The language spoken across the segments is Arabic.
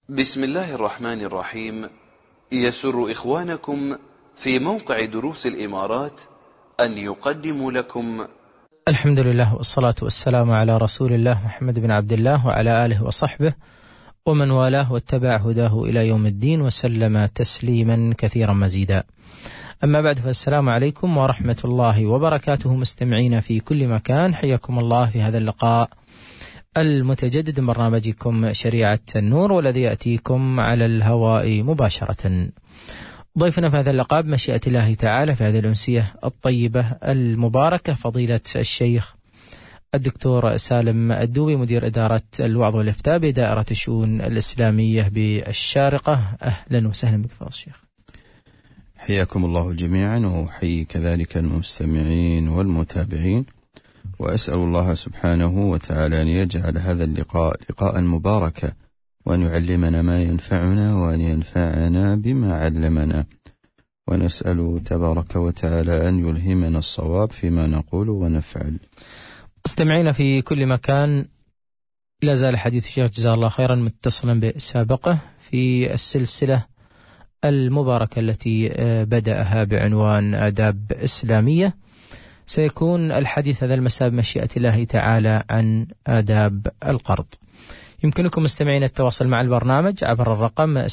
بسم الله الرحمن الرحيم. يسر إخوانكم في موقع دروس الإمارات أن يقدموا لكم الحمد لله والصلاة والسلام على رسول الله محمد بن عبد الله وعلى آله وصحبه ومن والاه واتبع هداه إلى يوم الدين وسلم تسليما كثيرا مزيدا. أما بعد، فالسلام عليكم ورحمة الله وبركاته. مستمعين في كل مكان، حياكم الله في هذا اللقاء المتجدد من برنامجكم شريعة النور، والذي يأتيكم على الهواء مباشرة. ضيفنا في هذا اللقاء بمشيئة الله تعالى في هذه الأمسية الطيبة المباركة فضيلة الشيخ الدكتور سالم الدوبي، مدير إدارة الوعظ والإفتاء بدائرة الشؤون الإسلامية بالشارقة. أهلا وسهلا بك فضيلة الشيخ. حياكم الله جميعا، وحيي كذلك المستمعين والمتابعين، وأسأل الله سبحانه وتعالى أن يجعل هذا اللقاء لقاء مباركا، وأن يعلمنا ما ينفعنا، وأن ينفعنا بما علمنا، ونسأل تبارك وتعالى أن يلهمنا الصواب فيما نقول ونفعل. مستمعين في كل مكان، لا زال حديث الشيخ جزاه الله خيرا متصلا بسابقه في السلسلة المباركة التي بدأها بعنوان آداب إسلامية. سيكون الحديث هذا المساء بمشيئة الله تعالى عن آداب القرض. يمكنكم مستمعين التواصل مع البرنامج عبر الرقم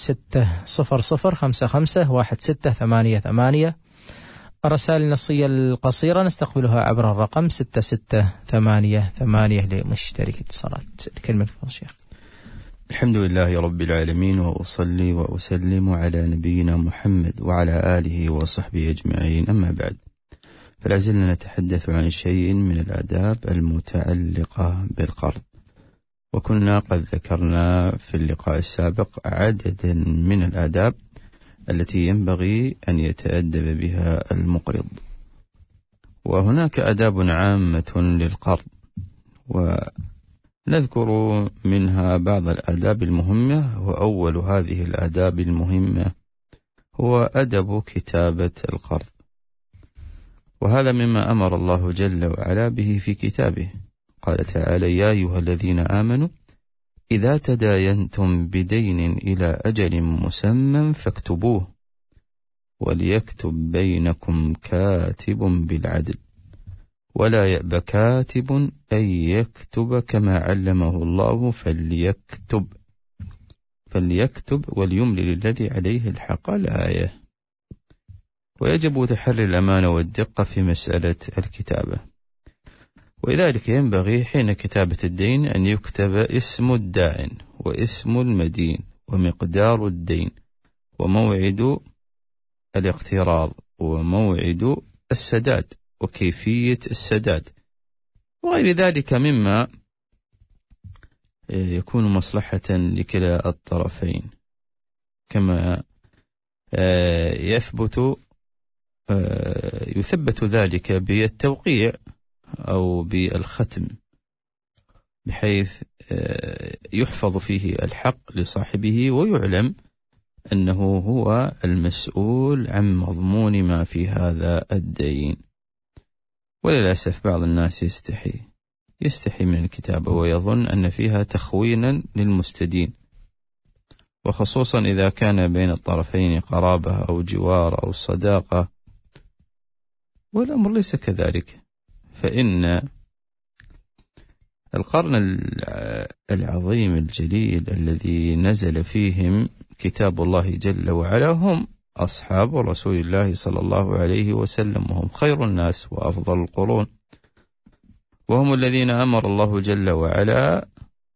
600551688. الرسائل النصية القصيرة نستقبلها عبر الرقم 6688 لمشترك اتصالات. الكلمة لفضل الشيخ. الحمد لله رب العالمين، وأصلي وأسلم على نبينا محمد وعلى آله وصحبه أجمعين، أما بعد، فلازلنا نتحدث عن شيء من الآداب المتعلقة بالقرض، وكنا قد ذكرنا في اللقاء السابق عددا من الآداب التي ينبغي أن يتأدب بها المقرض. وهناك آداب عامة للقرض، ونذكر منها بعض الآداب المهمة. وأول هذه الآداب المهمة هو أدب كتابة القرض، وهذا مما أمر الله جل وعلا به في كتابه. قال تعالى: يا أيها الذين آمنوا إذا تداينتم بدين إلى أجل مسمى فاكتبوه، وليكتب بينكم كاتب بالعدل، ولا يأب كاتب أن يكتب كما علمه الله فليكتب وليملل الذي عليه الحق. الآية. ويجب تحري الأمانة والدقة في مسألة الكتابة، ولذلك ينبغي حين كتابة الدين أن يكتب اسم الدائن واسم المدين ومقدار الدين وموعد الاقتراض وموعد السداد وكيفية السداد وغير ذلك مما يكون مصلحة لكلا الطرفين، كما يثبت ذلك بالتوقيع أو بالختم، بحيث يحفظ فيه الحق لصاحبه ويعلم أنه هو المسؤول عن مضمون ما في هذا الدين. وللأسف بعض الناس يستحي من الكتابة ويظن أن فيها تخوينا للمستدين، وخصوصا إذا كان بين الطرفين قرابة أو جوار أو صداقة، والأمر ليس كذلك. فإن القرن العظيم الجليل الذي نزل فيهم كتاب الله جل وعلا هم أصحاب رسول الله صلى الله عليه وسلم، وهم خير الناس وأفضل القرون، وهم الذين أمر الله جل وعلا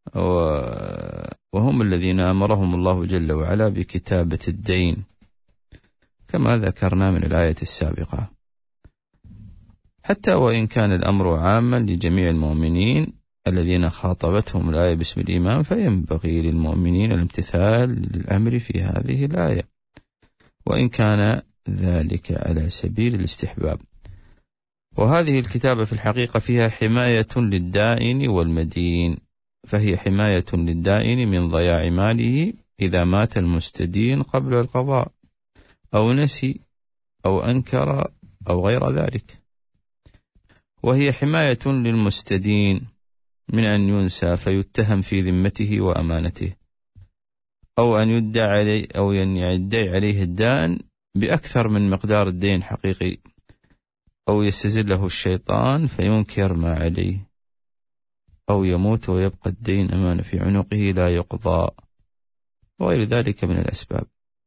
وهم الذين أمرهم الله جل وعلا بكتابة الدين، كما ذكرنا من الآية السابقة. حتى وإن كان الأمر عاما لجميع المؤمنين الذين خاطبتهم الآية باسم الإيمان، فينبغي للمؤمنين الامتثال للأمر في هذه الآية، وإن كان ذلك على سبيل الاستحباب. وهذه الكتابة في الحقيقة فيها حماية للدائن والمدين، فهي حماية للدائن من ضياع ماله إذا مات المستدين قبل القضاء أو نسي أو أنكر أو غير ذلك، وهي حماية للمستدين من أن ينسى فيتهم في ذمته وأمانته، أو أن يدعي عليه أو يدعي عليه الدائن بأكثر من مقدار الدين حقيقي، أو يستزله الشيطان فينكر ما عليه، أو يموت ويبقى الدين أمانة في عنقه لا يقضى، وغير ذلك من الأسباب.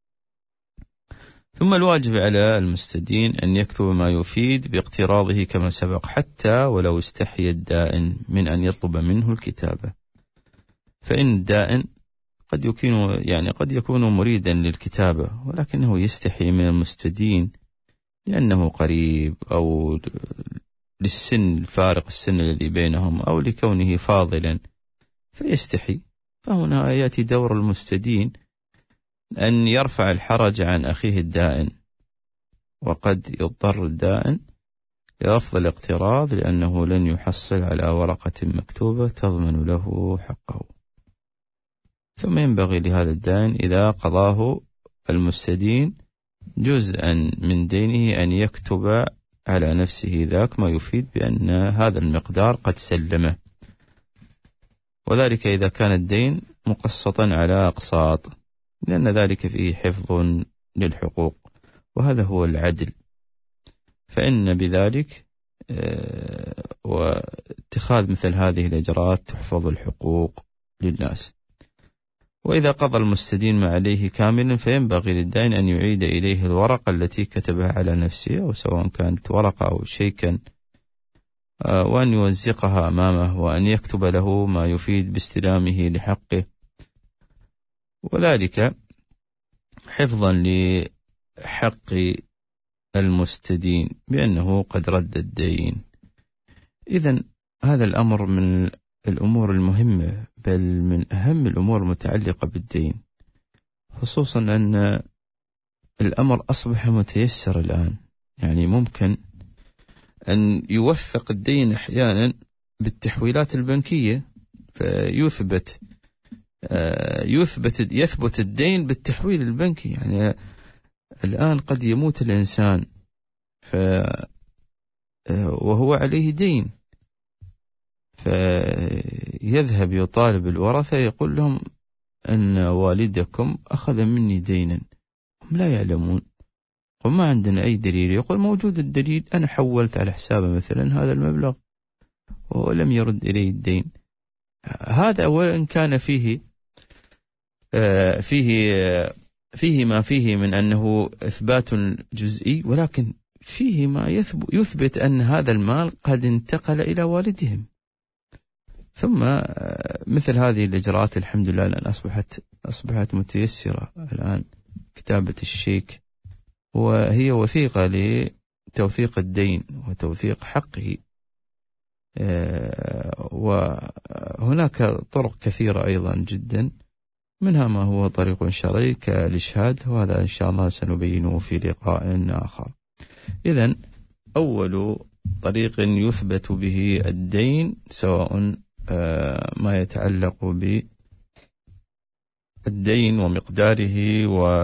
ثم الواجب على المستدين أن يكتب ما يفيد باقتراضه كما سبق، حتى ولو استحي الدائن من أن يطلب منه الكتابة، فإن الدائن قد يكون مريدا للكتابة ولكنه يستحي من المستدين لأنه قريب، أو للسن الفارق السن الذي بينهم، أو لكونه فاضلا فيستحي. فهنا يأتي دور المستدين أن يرفع الحرج عن أخيه الدائن، وقد يضطر الدائن لرفض الاقتراض لأنه لن يحصل على ورقة مكتوبة تضمن له حقه. ثم ينبغي لهذا الدائن إذا قضاه المستدين جزءا من دينه أن يكتب على نفسه ذاك ما يفيد بأن هذا المقدار قد سلمه، وذلك إذا كان الدين مقسطا على أقساط، لأن ذلك فيه حفظ للحقوق، وهذا هو العدل. فإن بذلك واتخاذ مثل هذه الإجراءات تحفظ الحقوق للناس. وإذا قضى المستدين ما عليه كاملا فينبغي للدائن أن يعيد إليه الورقة التي كتبها على نفسه، أو سواء كانت ورقة أو شيكا، وأن يوزقها أمامه، وأن يكتب له ما يفيد باستلامه لحقه، وذلك حفظا لحق المستدين بأنه قد رد الدين. إذن هذا الأمر من الأمور المهمة، بل من أهم الأمور المتعلقة بالدين، خصوصا أن الأمر أصبح متيسر الآن. يعني ممكن أن يوثق الدين أحيانا بالتحويلات البنكية، فيثبت يثبت الدين بالتحويل البنكي. يعني الآن قد يموت الإنسان وهو عليه دين، فيذهب يطالب الورثة يقول لهم أن والدكم أخذ مني دينا، هم لا يعلمون، وما عندنا أي دليل. يقول موجود الدليل، أنا حولت على حسابه مثلا هذا المبلغ ولم يرد إلي الدين. هذا وإن كان فيه ما فيه من أنه إثبات جزئي، ولكن فيه ما يثبت أن هذا المال قد انتقل إلى والدهم. ثم مثل هذه الإجراءات الحمد لله الآن أصبحت متيسرة. الآن كتابة الشيك وهي وثيقة لتوثيق الدين وتوثيق حقه، وهناك طرق كثيرة أيضا جدا، منها ما هو طريق شرعي كالإشهاد، وهذا إن شاء الله سنبينه في لقاء آخر. إذن أول طريق يثبت به الدين، سواء ما يتعلق بالدين ومقداره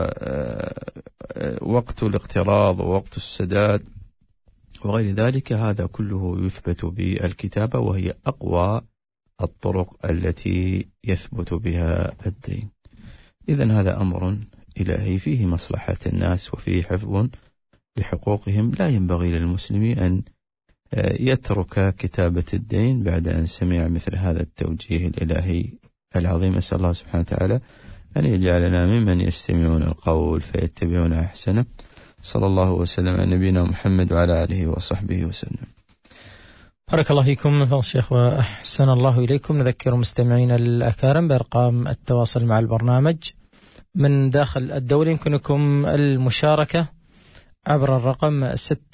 ووقت الاقتراض ووقت السداد وغير ذلك، هذا كله يثبت بالكتابة، وهي أقوى الطرق التي يثبت بها الدين. إذن هذا أمر إلهي فيه مصلحة الناس وفيه حفظ لحقوقهم. لا ينبغي للمسلم أن يترك كتابة الدين بعد أن سمع مثل هذا التوجيه الإلهي العظيم. أسأل الله سبحانه وتعالى أن يجعلنا ممن يستمعون القول فيتبعون أحسنه. صلى الله وسلم على نبينا محمد وعلى آله وصحبه وسلم. بارك الله فيكم فضل الشيخ وأحسن الله إليكم. نذكر مستمعينا الأكارم بأرقام التواصل مع البرنامج من داخل الدولة. يمكنكم المشاركة عبر الرقم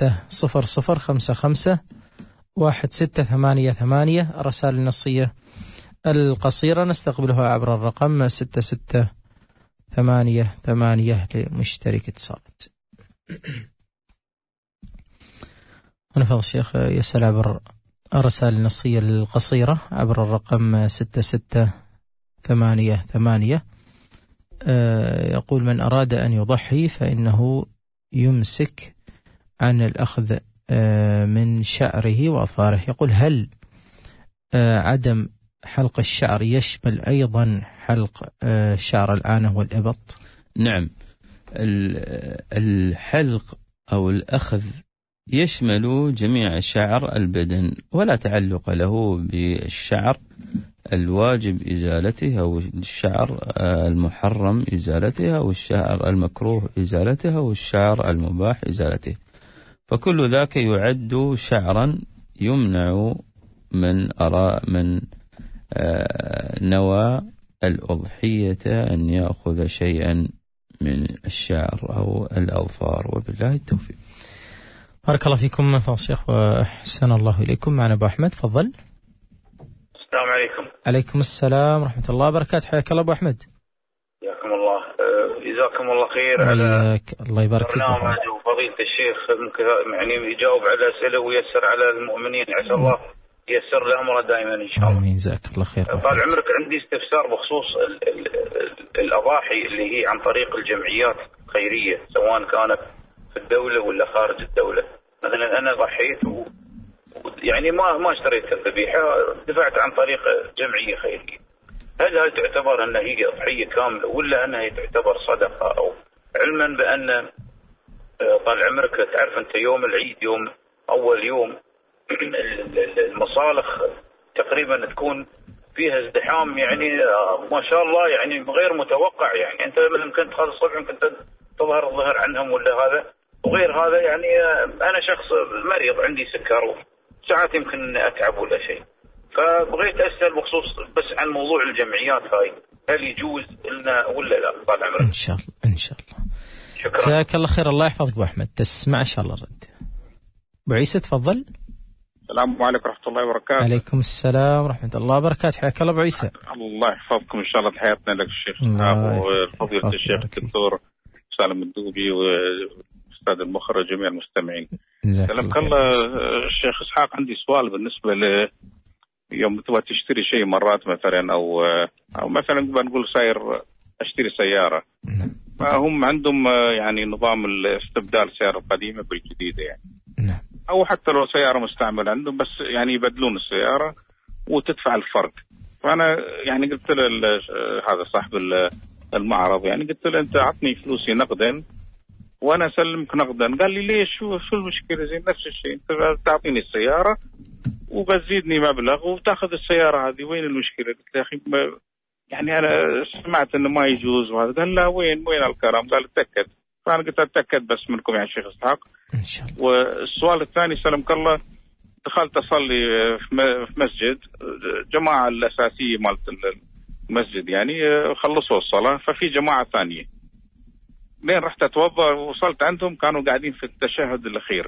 600551688. الرسائل النصية القصيرة نستقبلها عبر الرقم 6688 لمشترك اتصالات. هنا فضل الشيخ يسأل عبر الرسائل النصية القصيرة عبر الرقم 6688. يقول: من أراد أن يضحي فإنه يمسك عن الأخذ من شعره وأظفاره. يقول: هل عدم حلق الشعر يشمل أيضا حلق شعر العانة والإبط؟ نعم، الحلق أو الأخذ يشمل جميع شعر البدن، ولا تعلق له بالشعر الواجب إزالته أو الشعر المحرم إزالته أو الشعر المكروه إزالته أو الشعر المباح إزالته، فكل ذاك يعد شعرا يمنع من نوى الأضحية أن يأخذ شيئا من الشعر أو الأظفار، وبالله التوفيق. بارك الله فيكم فضل الشيخ وأحسن الله إليكم. معنا أبو أحمد، تفضل. السلام عليكم. عليكم السلام ورحمة الله وبركاته. حياك الله أبو أحمد. حياكم الله. جزاكم الله خير على الله يبارك فيك. برنامج وفضيلة الشيخ يعني يجاوب على أسئلة ويسر على المؤمنين، عسى الله يسر لأمره دائما إن شاء الله. آمين، جزاك الله خير. طال عمرك، عندي استفسار بخصوص الأضاحي اللي هي عن طريق الجمعيات الخيرية، سواء كانت في الدولة ولا خارج الدولة. مثلا أنا ضحيت يعني ما اشتريت الذبيحة، دفعت عن طريق جمعية خيرية، هل تعتبر أنها هي أضحية كاملة ولا أنها تعتبر صدقة؟ أو علما بأن طال عمرك تعرف أنت يوم العيد، يوم أول يوم المصالح تقريبا تكون فيها ازدحام، يعني ما شاء الله، يعني غير متوقع. يعني أنت مثلا كنت خالص الصبح كنت تظهر الظهر عنهم ولا هذا وغير هذا. يعني أنا شخص مريض، عندي سكر، ساعات يمكن أتعب ولا شيء، فبغيت أسأل بخصوص بس عن موضوع الجمعيات هاي، هل يجوز لنا ولا لا؟ طال عمرك. إن شاء الله إن شاء الله. شكرا. جزاك الله خير. الله يحفظك أبو أحمد. تسمع إن شاء الله رد. أبو عيسى تفضل. السلام عليكم ورحمة الله وبركاته. عليكم السلام ورحمة الله وبركاته. حياك الله أبو عيسى. الله يحفظكم إن شاء الله. تحياتنا لك الشيخ وفضيلة الشيخ الدكتور سالم الدوبي وأستاذ المخرج جميع المستمعين. سلامك الله الشيخ إسحاق. عندي سؤال بالنسبة يوم تبغى تشتري شيء مرات مثلا أو مثلا بنقول ساير أشتري سيارة، فهم عندهم يعني نظام الاستبدال السيارة القديمة بالجديدة يعني، أو حتى لو سيارة مستعملة عندهم بس يعني يبدلون السيارة وتدفع الفرق. فأنا يعني قلت له هذا صاحب المعرض، يعني قلت له أنت عطني فلوسي نقدا وأنا أسلمك نقدا. قال لي ليش؟ شو المشكلة؟ زي نفس الشيء، أنت تعطيني السيارة وبزيدني مبلغ وتاخذ السيارة هذه، وين المشكلة؟ قلت له يا أخي يعني أنا سمعت إنه ما يجوز وهذا. قال لا، وين الكلام؟ قال اتأكد. فأنا قلت أتأكد بس منكم يا شيخ إسحاق إن شاء الله. والسؤال الثاني سلمك الله، دخلت أصلي في مسجد، جماعة الأساسية مالت المسجد يعني خلصوا الصلاة، ففي جماعة ثانية لين رحت أتوضأ وصلت عندهم كانوا قاعدين في التشهد الأخير،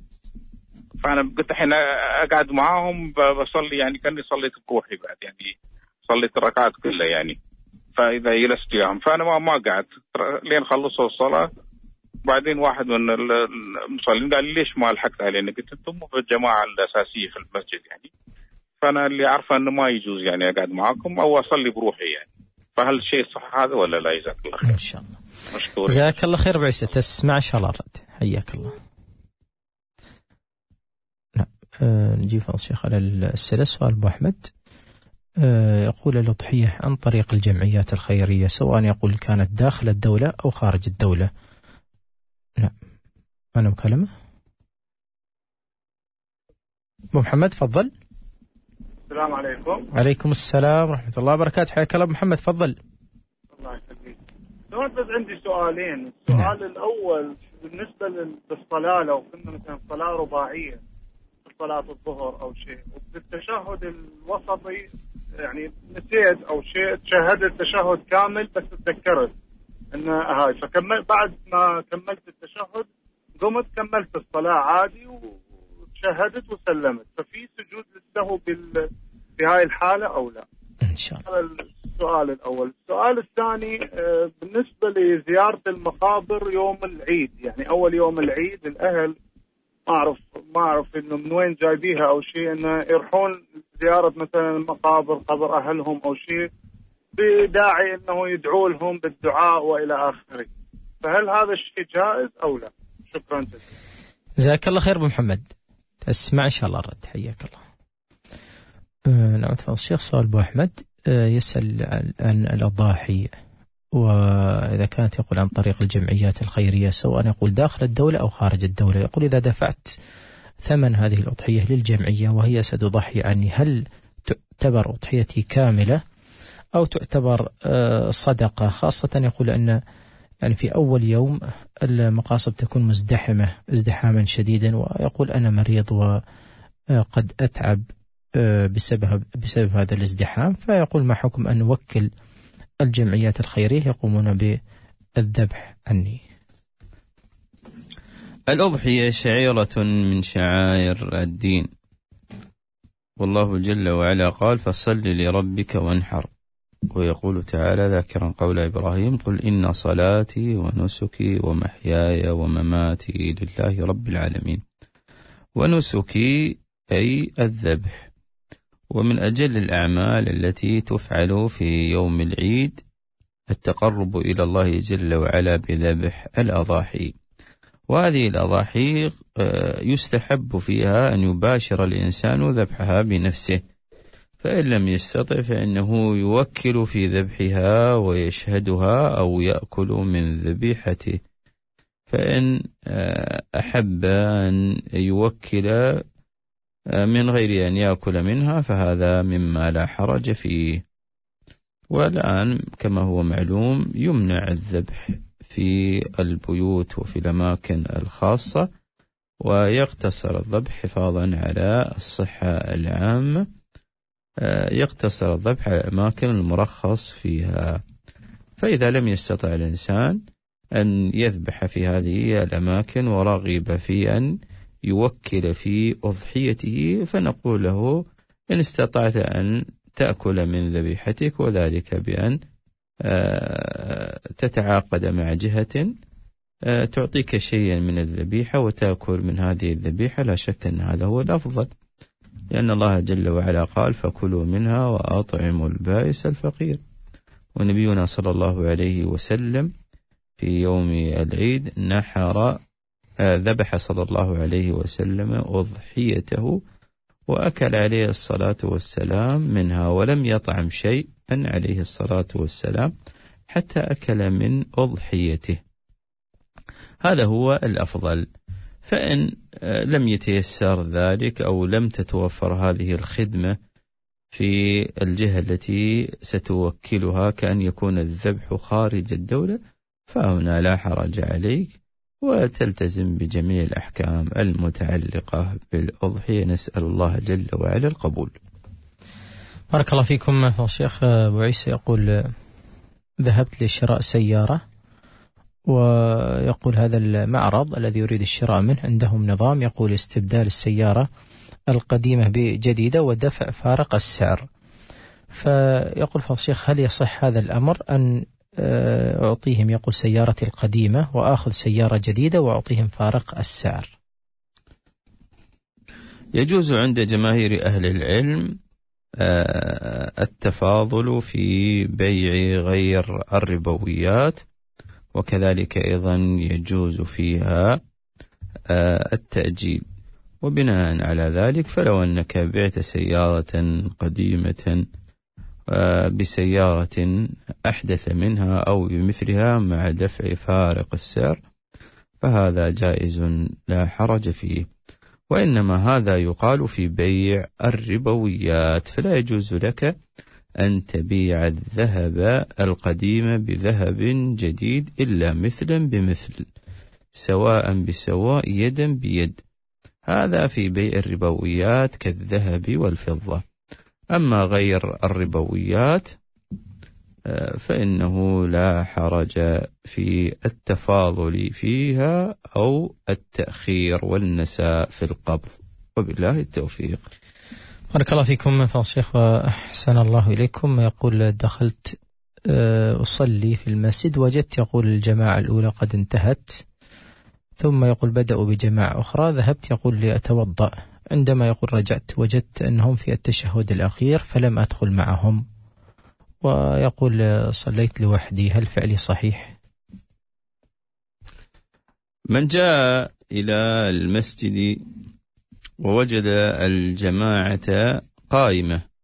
فأنا قلت الحين أقعد معاهم بصلي، يعني كأني صليت بروحي بعد، يعني صليت الركعات كلها يعني، فإذا جلست وياهم فأنا ما قعدت لين خلصوا الصلاة. بعدين واحد من المصلين قال لي ليش ما لحقت علينا؟ قلت انتم مو في الجماعة الأساسية في المسجد يعني، فأنا اللي عارفة أنه ما يجوز يعني أقعد معاكم أو أصلي بروحي يعني، فهل الشيء صح هذا ولا لا؟ جزاك الله خير. إن شاء الله. مشكور. جزاك الله خير أبو عيسى. تسمع إن شاء الله الرد. حياك الله. نجيب فضل الشيخ على الأسئلة. سؤال أبو أحمد يقول الأضحية عن طريق الجمعيات الخيرية، سواء يقول كانت داخل الدولة أو خارج الدولة. نعم، أنا مكالمة. أبو محمد تفضل. السلام عليكم. عليكم السلام ورحمة الله وبركاته. حياك الله أبو محمد، تفضل. الله يخليك. بس عندي سؤالين. السؤال الأول بالنسبة للصلاة، لو كنا مثلا صلاة رباعية، صلاة الظهر أو شيء، وبالتشهد الوسطي يعني نسيت أو شيء، تشهدت التشهد كامل بس تذكرت إن هاي، فكمل بعد ما كملت التشهد قمت كملت الصلاة عادي وتشهدت وسلمت، ففي سجود للسهو بهاي الحالة أو لا؟ إن شاء الله. هذا السؤال الأول. السؤال الثاني بالنسبة لزيارة المقابر يوم العيد، يعني أول يوم العيد الأهل ما أعرف إنه من وين جايبيها أو شيء، إنه يروحون زيارة مثلا المقابر، قبر أهلهم أو شيء، بداعي إنه يدعوا لهم بالدعاء وإلى آخره، فهل هذا الشيء جائز أو لا؟ شكرا جزيلا. جزاك الله خير أبو محمد. تسمع إن شاء الله الرد. حياك الله. نعم تفضل الشيخ. سؤال أبو أحمد يسأل عن الأضاحي، وإذا كانت يقول عن طريق الجمعيات الخيرية سواء يقول داخل الدولة أو خارج الدولة، يقول إذا دفعت ثمن هذه الأضحية للجمعية وهي ستضحي عني، هل تعتبر أضحيتي كاملة أو تعتبر صدقة؟ خاصة يقول أن يعني في أول يوم المقاصد تكون مزدحمة ازدحاما شديدا، ويقول أنا مريض وقد أتعب بسبب هذا الازدحام، فيقول ما حكم أن نوكل الجمعيات الخيرية يقومون بالذبح عني؟ الأضحية شعيرة من شعائر الدين، والله جل وعلا قال فصل لربك وانحر، ويقول تعالى ذاكرا قول إبراهيم قل إن صلاتي ونسكي ومحياي ومماتي لله رب العالمين. ونسكي أي الذبح، ومن أجل الأعمال التي تفعل في يوم العيد التقرب إلى الله جل وعلا بذبح الأضاحي، وهذه الأضاحي يستحب فيها أن يباشر الإنسان ذبحها بنفسه، فإن لم يستطع فإنه يوكل في ذبحها ويشهدها أو يأكل من ذبيحته، فإن أحب أن يوكل من غير أن يأكل منها فهذا مما لا حرج فيه. والآن كما هو معلوم يمنع الذبح في البيوت وفي الأماكن الخاصة، ويقتصر الذبح حفاظا على الصحة العامة، يقتصر الذبح على الأماكن المرخص فيها. فإذا لم يستطع الإنسان أن يذبح في هذه الأماكن ورغب في أن يوكل في أضحيته، فنقول له إن استطعت أن تأكل من ذبيحتك، وذلك بأن تتعاقد مع جهة تعطيك شيئا من الذبيحة وتأكل من هذه الذبيحة، لا شك أن هذا هو الأفضل، لأن الله جل وعلا قال فكلوا منها وأطعموا البائس الفقير. ونبينا صلى الله عليه وسلم في يوم العيد ذبح صلى الله عليه وسلم أضحيته وأكل عليه الصلاة والسلام منها، ولم يطعم شيئا عليه الصلاة والسلام حتى أكل من أضحيته. هذا هو الأفضل. فإن لم يتيسر ذلك أو لم تتوفر هذه الخدمة في الجهة التي ستوكلها كأن يكون الذبح خارج الدولة، فهنا لا حرج عليك وتلتزم بجميع الأحكام المتعلقة بالأضحية. نسأل الله جل وعلا القبول. بارك الله فيكم. الشيخ أبو عيسى يقول ذهبت لشراء سيارة، ويقول هذا المعرض الذي يريد الشراء منه عندهم نظام يقول استبدال السيارة القديمة بجديدة ودفع فارق السعر، فيقول فضل الشيخ هل يصح هذا الأمر أن أعطيهم يقول سيارتي القديمة وآخذ سيارة جديدة وأعطيهم فارق السعر؟ يجوز عند جماهير أهل العلم التفاضل في بيع غير الربويات، وكذلك أيضا يجوز فيها التأجيل. وبناء على ذلك فلو أنك بعت سيارة قديمة بسيارة أحدث منها أو بمثلها مع دفع فارق السعر فهذا جائز لا حرج فيه، وإنما هذا يقال في بيع الربويات، فلا يجوز لك أن تبيع الذهب القديم بذهب جديد إلا مثلا بمثل سواء بسواء يدا بيد، هذا في بيع الربويات كالذهب والفضة. أما غير الربويات فإنه لا حرج في التفاضل فيها أو التأخير والنساء في القبض، وبالله التوفيق. بارك الله فيكم فضل الشيخ وأحسن الله إليكم. يقول دخلت أصلي في المسجد وجدت يقول الجماعة الأولى قد انتهت، ثم يقول بدأوا بجماعة أخرى، ذهبت يقول لأتوضأ، عندما يقول رجعت وجدت أنهم في التشهد الأخير فلم أدخل معهم، ويقول صليت لوحدي، هل فعلي صحيح؟ من جاء إلى المسجد ووجد الجماعة قائمة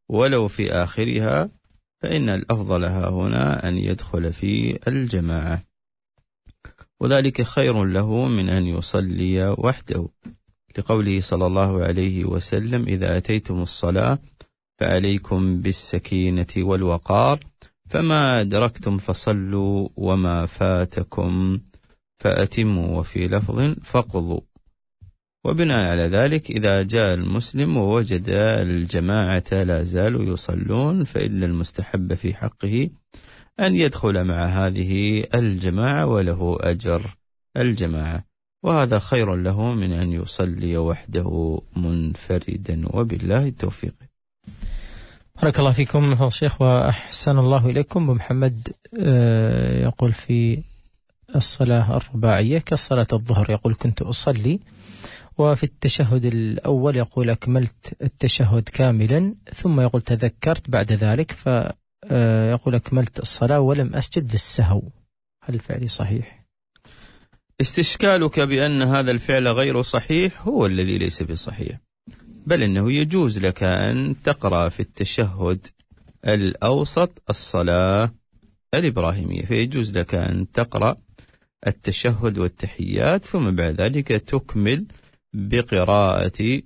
ولو في آخرها، فإن الأفضل هنا أن يدخل في الجماعة، وذلك خير له من أن يصلي وحده، لقوله صلى الله عليه وسلم: إذا أتيتم الصلاة فعليكم بالسكينة والوقار، فما أدركتم فصلوا وما فاتكم فأتموا، وفي لفظ فاقضوا. وبناء على ذلك إذا جاء المسلم ووجد الجماعة لا زالوا يصلون، فإن المستحب في حقه أن يدخل مع هذه الجماعة وله أجر الجماعة، وهذا خير له من أن يصلي وحده منفردا، وبالله التوفيق. بارك الله فيكم فضل الشيخ وأحسن الله إليكم. محمد يقول في الصلاة الرباعية كصلاة الظهر، يقول: كنت أصلي وفي التشهد الأول يقول أكملت التشهد كاملا، ثم يقول تذكرت بعد ذلك فيقول أكملت الصلاة ولم أسجد للسهو، هل الفعل صحيح؟ استشكالك بأن هذا الفعل غير صحيح هو الذي ليس بصحيح، بل إنه يجوز لك أن تقرأ في التشهد الأوسط الصلاة الإبراهيمية، فيجوز لك أن تقرأ التشهد والتحيات، ثم بعد ذلك تكمل بقراءة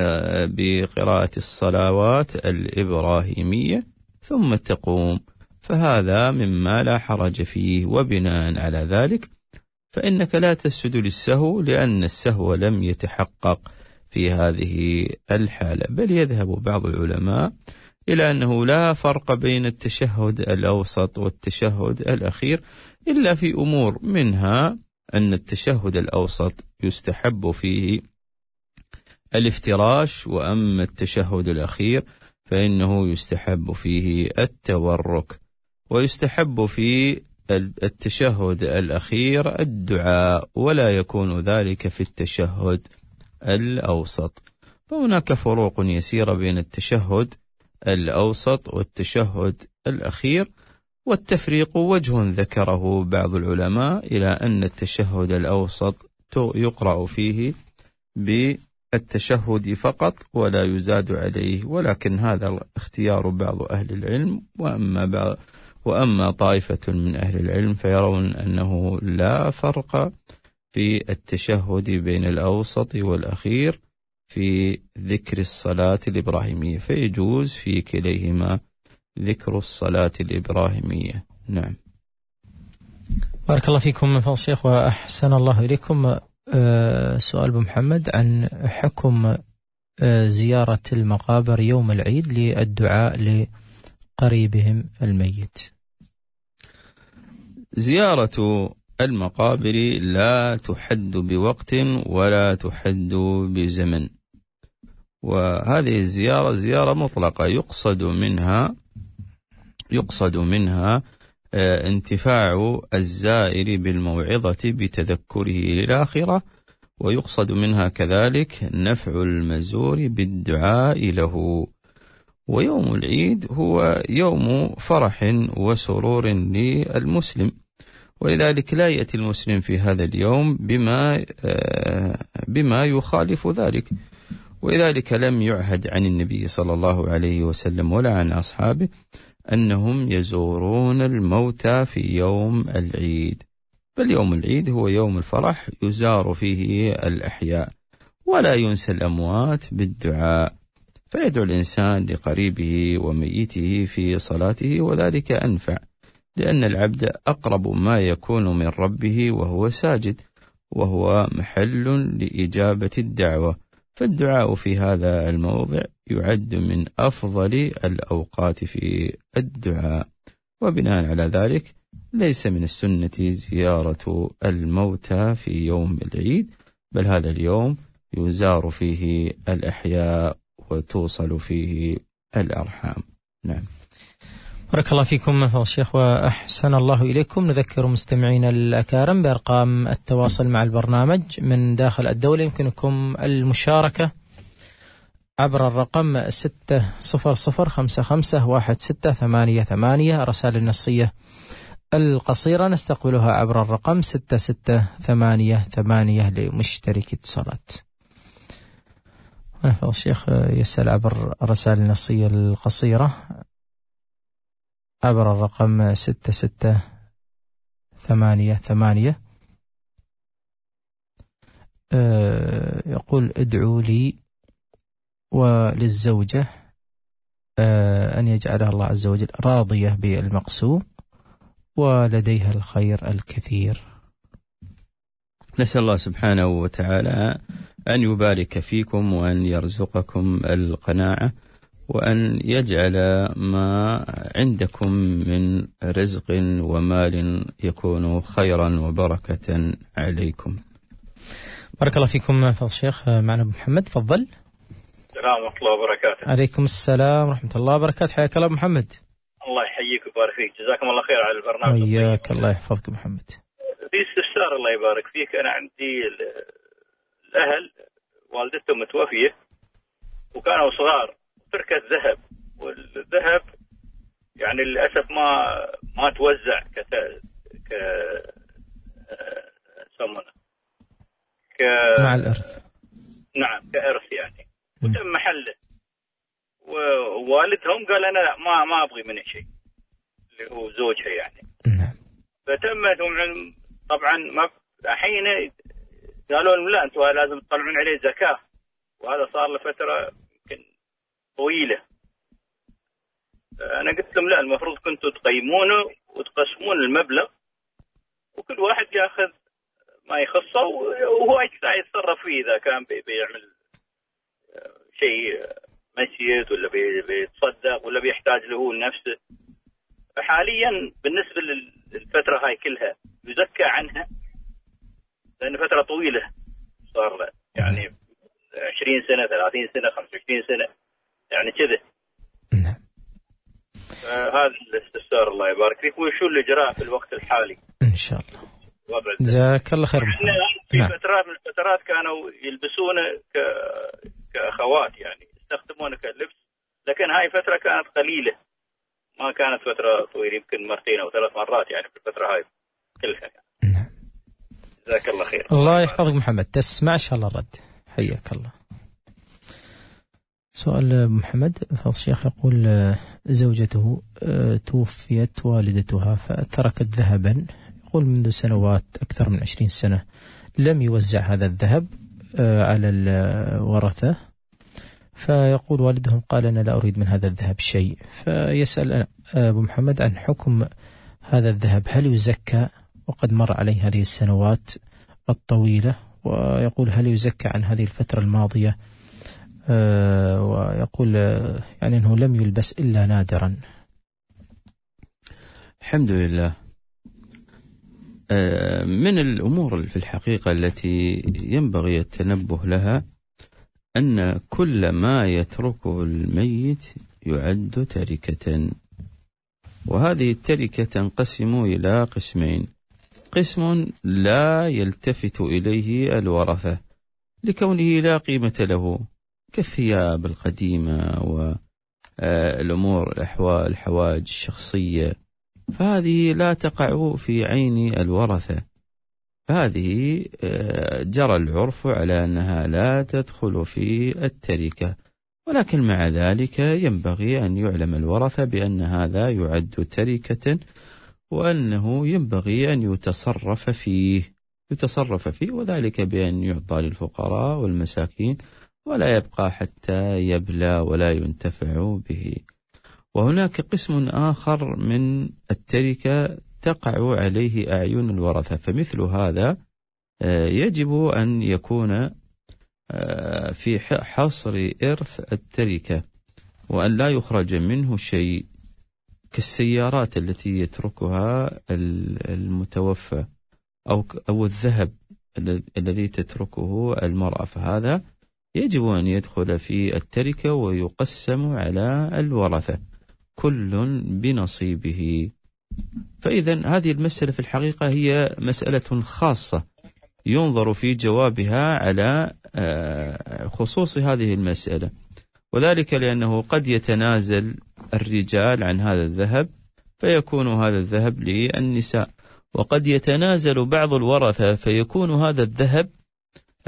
الصلوات الإبراهيمية ثم تقوم، فهذا مما لا حرج فيه. وبناء على ذلك فإنك لا تسجد للسهو، لأن السهو لم يتحقق في هذه الحالة، بل يذهب بعض العلماء إلى أنه لا فرق بين التشهد الأوسط والتشهد الأخير إلا في أمور، منها أن التشهد الأوسط يستحب فيه الافتراش، وأما التشهد الأخير فإنه يستحب فيه التورك، ويستحب في التشهد الأخير الدعاء، ولا يكون ذلك في التشهد الأوسط. فهناك فروق يسيرة بين التشهد الأوسط والتشهد الأخير، والتفريق وجه ذكره بعض العلماء إلى أن التشهد الأوسط يقرأ فيه بالتشهد فقط ولا يزاد عليه، ولكن هذا اختيار بعض أهل العلم، وأما طائفة من أهل العلم فيرون أنه لا فرق في التشهد بين الأوسط والأخير في ذكر الصلاة الإبراهيمية، فيجوز في كليهما ذكر الصلاة الإبراهيمية. نعم. بارك الله فيكم من فضل الشيخ وأحسن الله إليكم. سؤال بمحمد عن حكم زيارة المقابر يوم العيد للدعاء لقريبهم الميت. زيارة المقابر لا تحد بوقت ولا تحد بزمن، وهذه الزيارة زيارة مطلقة يقصد منها انتفاع الزائر بالموعظة بتذكره للآخرة، ويقصد منها كذلك نفع المزور بالدعاء له. ويوم العيد هو يوم فرح وسرور للمسلم، ولذلك لا يأتي المسلم في هذا اليوم بما يخالف ذلك، ولذلك لم يعهد عن النبي صلى الله عليه وسلم ولا عن أصحابه أنهم يزورون الموتى في يوم العيد، بل يوم العيد هو يوم الفرح يزار فيه الأحياء، ولا ينسى الأموات بالدعاء، فيدعو الإنسان لقريبه وميته في صلاته، وذلك أنفع، لأن العبد أقرب ما يكون من ربه وهو ساجد، وهو محل لإجابة الدعوة، فالدعاء في هذا الموضع يعد من أفضل الأوقات في الدعاء. وبناء على ذلك ليس من السنة زيارة الموتى في يوم العيد، بل هذا اليوم يزار فيه الأحياء وتوصل فيه الأرحام. نعم. بارك الله فيكم فضل الشيخ وأحسن الله إليكم. نذكر مستمعينا الأكارم بأرقام التواصل مع البرنامج من داخل الدولة. يمكنكم المشاركة عبر الرقم 600551688. رسائل النصية القصيرة نستقبلها عبر الرقم 6688 لمشترك اتصالات. فضل الشيخ يسأل عبر الرسائل النصية القصيرة عبر الرقم 6688. يقول ادعوا لي وللزوجة أن يجعلها الله عز وجل راضية بالمقسوم ولديها الخير الكثير. نسأل الله سبحانه وتعالى أن يبارك فيكم وأن يرزقكم القناعة وأن يجعل ما عندكم من رزق ومال يكون خيرا وبركة عليكم. بارك الله فيكم فضل الشيخ. معنا أبو محمد، تفضل. السلام ورحمة الله وبركاته. عليكم السلام ورحمة الله وبركاته. حياك الله أبو محمد. الله يحييك ويبارك فيك، جزاكم الله خير على البرنامج. وياك، الله يحفظك محمد. في استفسار الله يبارك فيك. أنا عندي الأهل والدتهم متوفية وكانوا صغار، تركت ذهب، والذهب يعني للأسف ما توزع مع الإرث. نعم، كإرث يعني. وتم محله، ووالدهم قال أنا لا ما أبغي منه شيء، اللي هو زوجها يعني. نعم. فتمت طبعا ما الحين قالوا لهم لا أنتوا لازم تطلعون عليه زكاة، وهذا صار له فترة يمكن طويلة. أنا قلت لهم لا، المفروض كنتوا تقيمونه وتقسمون المبلغ وكل واحد يأخذ ما يخصه وهو يتصرف فيه، إذا كان بيعمل شيء مسجد ولا بيتصدق ولا بيحتاج له لنفسه. حاليا بالنسبة للفترة هاي كلها يزكى عنها، لأن فترة طويلة صار له يعني 20 سنة 30 سنة 25 سنة يعني كذا. نعم. هذا الاستفسار الله يبارك فيك. وشو الإجراء في الوقت الحالي إن شاء الله؟ جزاك الله خير. في فترات من الفترات كانوا يلبسونه كأخوات، يعني يستخدمونه كلبس، لكن هاي فترة كانت قليلة، ما كانت فترة طويلة، يمكن مرتين أو 3 مرات يعني في الفترة هاي كلها يعني. نعم. جزاك الله خير. الله يحفظك محمد. تسمع إن شاء الله الرد. حياك الله. سؤال محمد فضل الشيخ يقول زوجته توفيت والدتها فتركت ذهبا، يقول منذ سنوات أكثر من 20 سنة لم يوزع هذا الذهب على الورثة، فيقول والدهم قال أنا لا أريد من هذا الذهب شيء. فيسأل أبو محمد عن حكم هذا الذهب، هل يزكى وقد مر عليه هذه السنوات الطويلة؟ ويقول هل يزكى عن هذه الفترة الماضية؟ ويقول يعني أنه لم يلبس إلا نادرا. الحمد لله. من الأمور في الحقيقة التي ينبغي التنبه لها أن كل ما يتركه الميت يعد تركة، وهذه التركة تنقسم إلى قسمين: قسم لا يلتفت إليه الورثة لكونه لا قيمة له كالثياب القديمة والأمور الحوائج الشخصية، فهذه لا تقع في عين الورثة، هذه جرى العرف على أنها لا تدخل في التركة. ولكن مع ذلك ينبغي أن يعلم الورثة بأن هذا يعد تركة، وأنه ينبغي أن يتصرف فيه، وذلك بأن يعطى للفقراء والمساكين ولا يبقى حتى يبلى ولا ينتفع به. وهناك قسم آخر من التركة تقع عليه أعين الورثة، فمثل هذا يجب أن يكون في حصر إرث التركة وأن لا يخرج منه شيء، كالسيارات التي يتركها المتوفى أو الذهب الذي تتركه المرأة، فهذا يجب أن يدخل في التركة ويقسم على الورثة كل بنصيبه. فإذا هذه المسألة في الحقيقة هي مسألة خاصة ينظر في جوابها على خصوص هذه المسألة، وذلك لأنه قد يتنازل الرجال عن هذا الذهب فيكون هذا الذهب للنساء، وقد يتنازل بعض الورثة فيكون هذا الذهب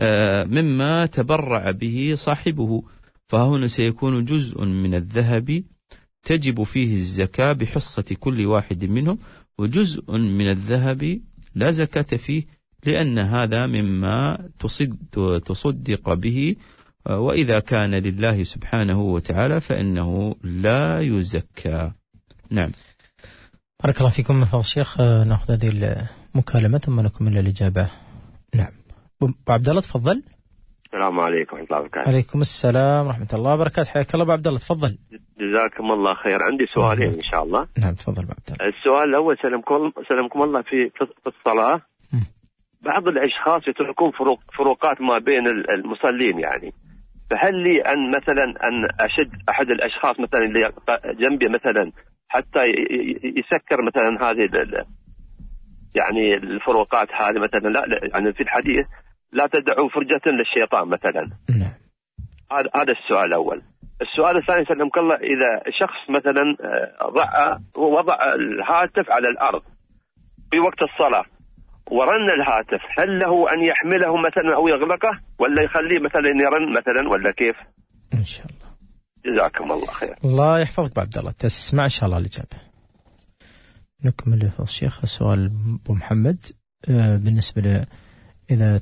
مما تبرع به صاحبه، فهنا سيكون جزء من الذهب تجب فيه الزكاة بحصة كل واحد منهم، وجزء من الذهب لا زكاة فيه، لأن هذا مما تصدق به، وإذا كان لله سبحانه وتعالى فإنه لا يزكى. نعم. بارك الله فيكم من فضل الشيخ. نأخذ هذه المكالمة ثم نكمل الإجابة. نعم. أبو عبد الله تفضل. السلام عليكم ورحمة الله وبركاته. عليكم السلام ورحمة الله وبركاته. حياك الله أبو عبد الله تفضل. جزاكم الله خير. عندي سؤالين إن شاء الله. نعم تفضل أبو عبد الله. السؤال الأول سلمكم الله في الصلاة بعض الأشخاص يتركون فروقات ما بين المصلين يعني، فهل لي أن مثلا أن أشد أحد الأشخاص مثلا اللي جنبي مثلا حتى يسكر مثلا هذه يعني الفروقات هذه مثلا؟ لا يعني في الحديث لا تدعوا فرجة للشيطان مثلا. هذا السؤال الأول. السؤال الثاني سلمك الله، إذا شخص مثلا وضع الهاتف على الأرض في وقت الصلاة ورن الهاتف، هل له أن يحمله مثلا أو يغلقه ولا يخليه مثلا يرن مثلا ولا كيف؟ إن شاء الله. جزاكم الله خير. الله يحفظك عبد الله. تسمع إن شاء الله الإجابة. نكمل يا الشيخ. سؤال أبو محمد بالنسبة إذا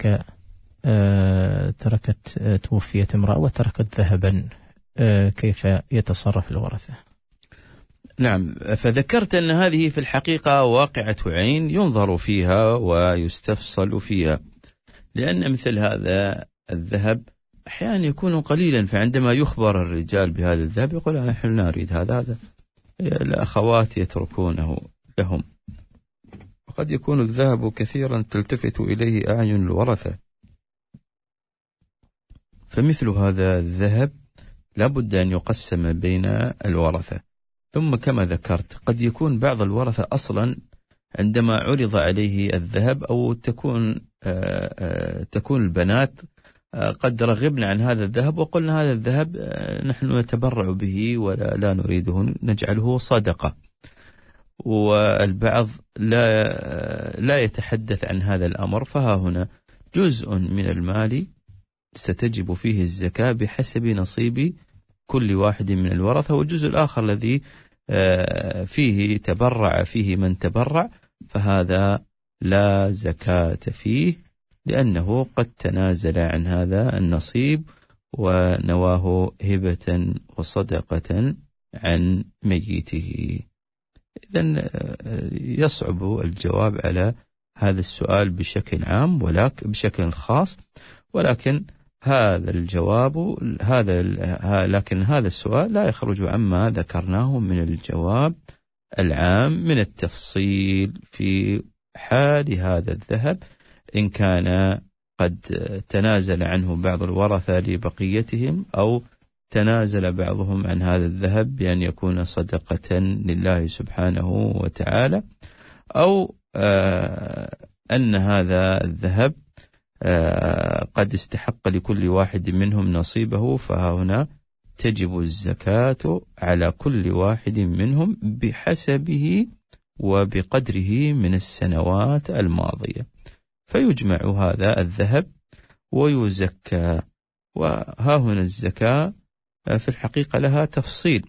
توفيت امرأة وتركت ذهبا كيف يتصرف الورثة؟ نعم، فذكرت أن هذه في الحقيقة واقعة عين ينظر فيها ويستفصل فيها، لأن مثل هذا الذهب أحيانا يكون قليلا، فعندما يخبر الرجال بهذا الذهب يقول نحن لا نريد هذا الأخوات يتركونه لهم. وقد يكون الذهب كثيرا تلتفت إليه أعين الورثة، فمثل هذا الذهب لابد أن يقسم بين الورثة. ثم كما ذكرت قد يكون بعض الورثة أصلا عندما عرض عليه الذهب أو تكون البنات قد رغبنا عن هذا الذهب وقلنا هذا الذهب نحن نتبرع به ولا لا نريده، نجعله صدقة، والبعض لا يتحدث عن هذا الأمر. فها هنا جزء من المال ستجب فيه الزكاة بحسب نصيب كل واحد من الورثة، والجزء الآخر الذي فيه تبرع فيه من تبرع فهذا لا زكاة فيه، لأنه قد تنازل عن هذا النصيب ونواه هبة وصدقة عن ميته. إذن يصعب الجواب على هذا السؤال بشكل عام ولكن بشكل خاص، ولكن هذا الجواب لكن هذا السؤال لا يخرج عما ذكرناه من الجواب العام من التفصيل في حال هذا الذهب، إن كان قد تنازل عنه بعض الورثة لبقيتهم أو تنازل بعضهم عن هذا الذهب بأن يكون صدقة لله سبحانه وتعالى، أو أن هذا الذهب قد استحق لكل واحد منهم نصيبه، فهنا تجب الزكاة على كل واحد منهم بحسبه وبقدره من السنوات الماضية، فيجمع هذا الذهب ويزكى. وها هنا الزكاة في الحقيقة لها تفصيل،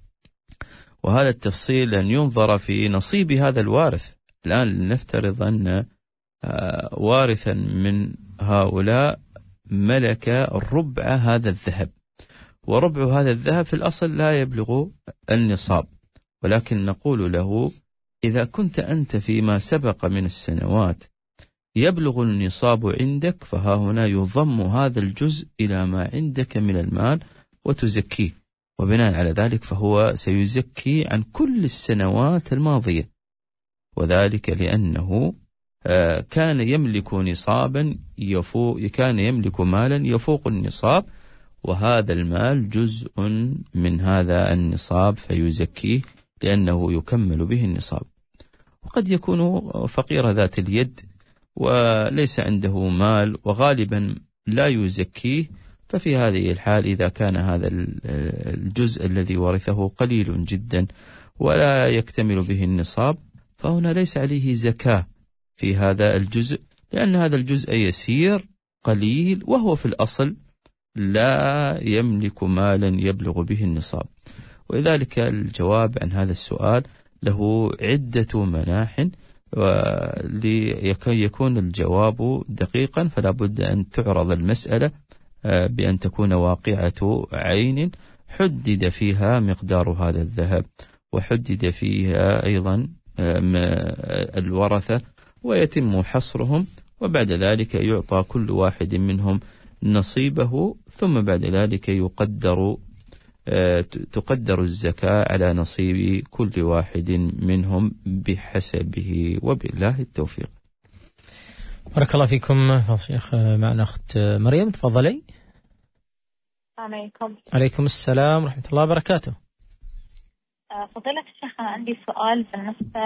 وهذا التفصيل أن ينظر في نصيب هذا الوارث. الآن لنفترض أن وارثا من هؤلاء ملك ربع هذا الذهب، وربع هذا الذهب في الأصل لا يبلغ النصاب، ولكن نقول له إذا كنت أنت فيما سبق من السنوات يبلغ النصاب عندك، فها هنا يضم هذا الجزء إلى ما عندك من المال وتزكيه، وبناء على ذلك فهو سيزكي عن كل السنوات الماضية، وذلك لأنه كان يملك نصابا كان يملك مالا يفوق النصاب، وهذا المال جزء من هذا النصاب فيزكيه لأنه يكمل به النصاب. وقد يكون فقير ذات اليد وليس عنده مال وغالبا لا يزكيه، ففي هذه الحال إذا كان هذا الجزء الذي ورثه قليل جدا ولا يكتمل به النصاب فهنا ليس عليه زكاة في هذا الجزء، لأن هذا الجزء يسير قليل وهو في الأصل لا يملك مالا يبلغ به النصاب. ولذلك الجواب عن هذا السؤال له عدة مناح، ولكي يكون الجواب دقيقا فلا بد أن تعرض المسألة بأن تكون واقعة عين حدد فيها مقدار هذا الذهب، وحدد فيها أيضا الورثة، ويتم حصرهم، وبعد ذلك يعطى كل واحد منهم نصيبه، ثم بعد ذلك تقدر الزكاة على نصيب كل واحد منهم بحسبه، وبالله التوفيق. بارك الله فيكم. شيخ معنا أخت مريم، تفضلي. عليكم. عليكم السلام ورحمة الله وبركاته. فضيلة الشيخ، أنا عندي سؤال بالنسبة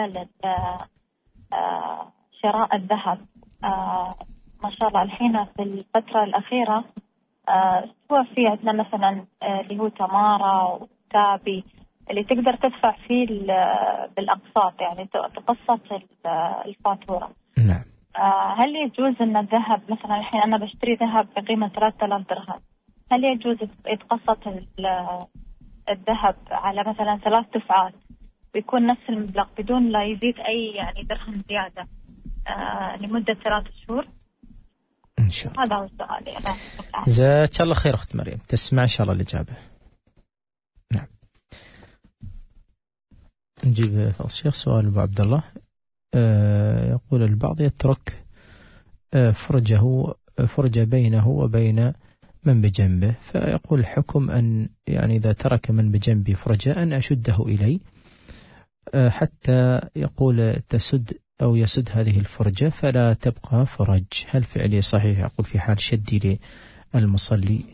لشراء الذهب. ما شاء الله الحين في الفترة الأخيرة سوى في عندنا مثلا اللي هو تمارة وتابي اللي تقدر تدفع فيه بالأقساط، يعني تقسط الفاتورة. نعم. هل يجوز أن الذهب مثلا الحين أنا بشتري ذهب بقيمة 3000 درهم، هل يجوز يتقسط الذهب على مثلا 3 دفعات ويكون نفس المبلغ بدون لا يزيد أي يعني درهم زيادة لمدة 3 شهور؟ إن شاء الله. هذا هو السؤال. جزاك الله خير أخت مريم، تسمع إن شاء الله الإجابة. نعم. نجيب الشيخ سؤال أبو عبد الله. يقول البعض يترك فرجة بينه وبين من بجنبه، فيقول الحكم أن يعني إذا ترك من بجنبي فرجة أن أشده إلي حتى يقول تسد أو يسد هذه الفرجة فلا تبقى فرج. هل فعلي صحيح يقول في حال شدي للمصلي؟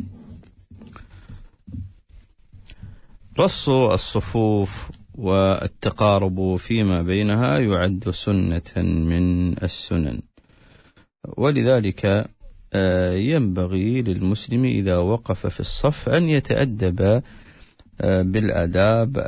رص الصفوف والتقارب فيما بينها يعد سنة من السنن، ولذلك ينبغي للمسلم إذا وقف في الصف أن يتأدب بالآداب